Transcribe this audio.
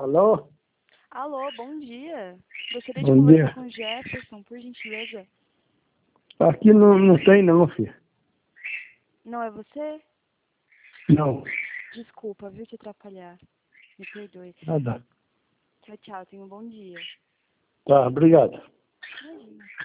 Alô? Alô, bom dia. Gostaria de Bom conversar dia. com o Jefferson, por gentileza. Aqui não tem não, filho. Não é você? Não. Desculpa, viu, te atrapalhar. Me perdoe. Nada. Tchau, tchau. Tenha um bom dia. Tá, obrigado. Imagina.